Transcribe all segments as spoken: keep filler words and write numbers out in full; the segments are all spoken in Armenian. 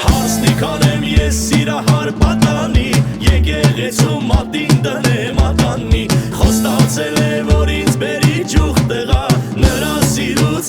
Հարսնի կանեմ ես սիրահար պատանի, եկեղեցու մատին դնեմ ատանի, խոստացել է որ ինձ բերի ջուղ տղա նրա սիրուց։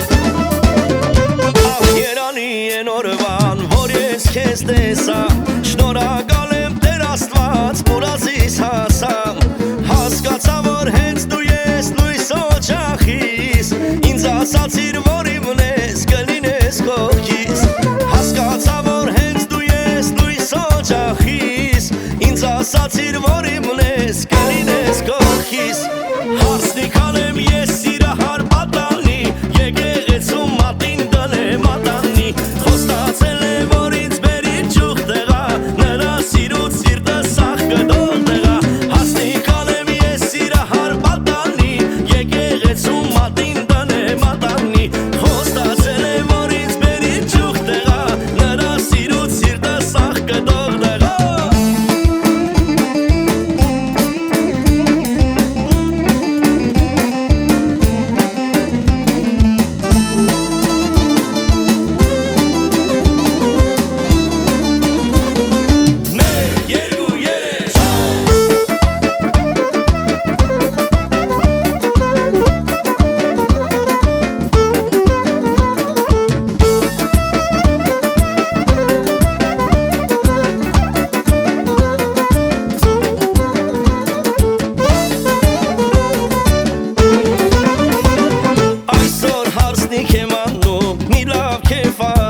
Ահ երանի են օրվան որ ես քեզ տեսա, շնորհակալ եմ Տեր Աստված որ ազիս հասամ, հասկացա որ հենց դու ես լույս օջախիս, ինձ ասացիր որ իմն ես կլինես կողքիս, հասկացա որ հենց դու ես լույս օջախիս, ինձ ասացիր որ իմն ես կլինես կողքիս։ Հարսնի կանեմ ես սիրահար պատանի, եկեղեցու մատին դնեմ ատանի, խոստացել է որ ինձ բերի ջուղ տղա նրա սիրուց սիրտը սաղ կդող տղա, հասնի կանեմ ես սիրահար պատանի, եկեղեցու մատին դնեմ ատանի, խոստացել է որ ինձ բերի ջուղ տղա նրա սիրուց սիրտը սաղ կդող տղա։ Այսօր հարսնիք եմ անում, մի լավ քեֆ